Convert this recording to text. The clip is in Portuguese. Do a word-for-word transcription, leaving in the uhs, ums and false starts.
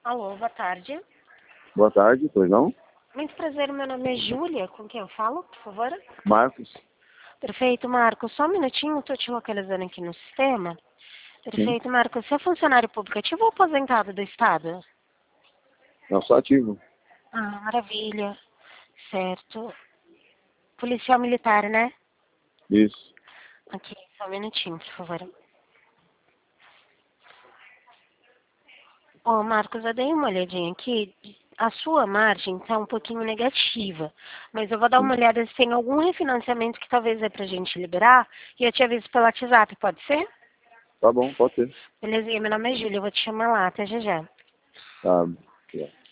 Alô, boa tarde. Boa tarde, pois não? Muito prazer, meu nome é Júlia. Com quem eu falo, por favor? Marcos. Perfeito, Marcos. Só um minutinho, estou te localizando aqui no sistema. Sim. Perfeito, Marcos. Você é funcionário público ativo ou aposentado do Estado? Não, sou ativo. Ah, maravilha. Certo. Policial militar, né? Isso. Aqui, só um minutinho, por favor. Ô, Marcos, eu dei uma olhadinha aqui. A sua margem está um pouquinho negativa, mas eu vou dar Sim. uma olhada se tem algum refinanciamento que talvez é pra gente liberar e eu te aviso pelo WhatsApp, pode ser? Tá bom, pode ser. Belezinha, meu nome é Júlia, eu vou te chamar lá, até já já. Tá.